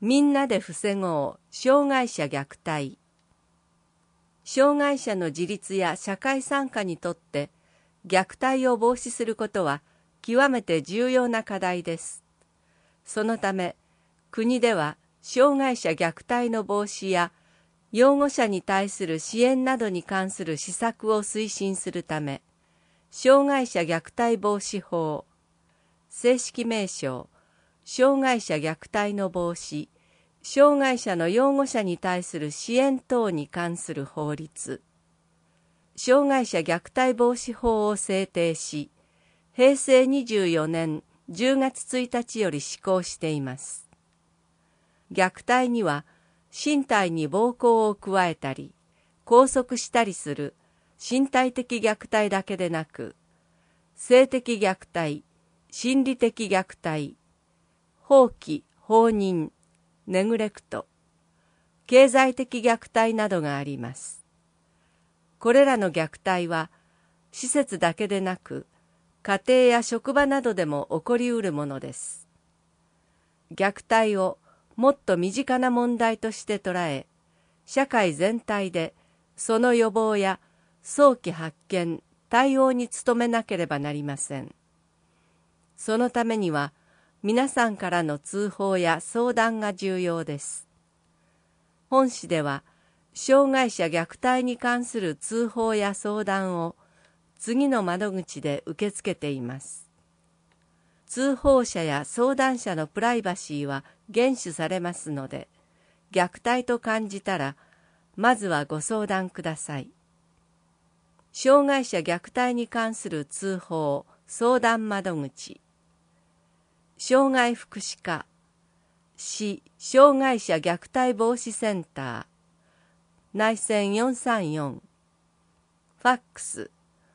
みんなで防ごう障害者虐待。障害者の自立や社会参加にとって虐待を防止することは極めて重要な課題です。そのため、国では障害者虐待の防止や養護者に対する支援などに関する施策を推進するため、障害者虐待防止法、正式名称、障害者虐待の防止、障害者の養護者に対する支援等に関する法律、障害者虐待防止法を制定し、平成24年10月1日より施行しています。虐待には、身体に暴行を加えたり、拘束したりする身体的虐待だけでなく、性的虐待、心理的虐待、放棄、放任、ネグレクト、経済的虐待などがあります。これらの虐待は、施設だけでなく、家庭や職場などでも起こりうるものです。虐待をもっと身近な問題として捉え、社会全体でその予防や早期発見、対応に努めなければなりません。そのためには、皆さんからの通報や相談が重要です。本誌では、障害者虐待に関する通報や相談を次の窓口で受け付けています。通報者や相談者のプライバシーは厳守されますので、虐待と感じたら、まずはご相談ください。障害者虐待に関する通報・相談窓口、障害福祉課、市障害者虐待防止センター、内線434、ファックス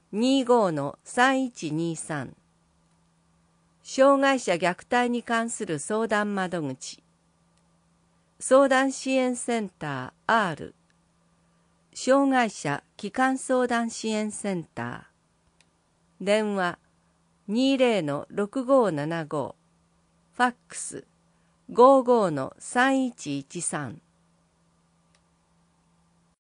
25-3123、障害者虐待に関する相談窓口、相談支援センター R、障害者基幹相談支援センター、電話 20-6575、ファックス 55-3113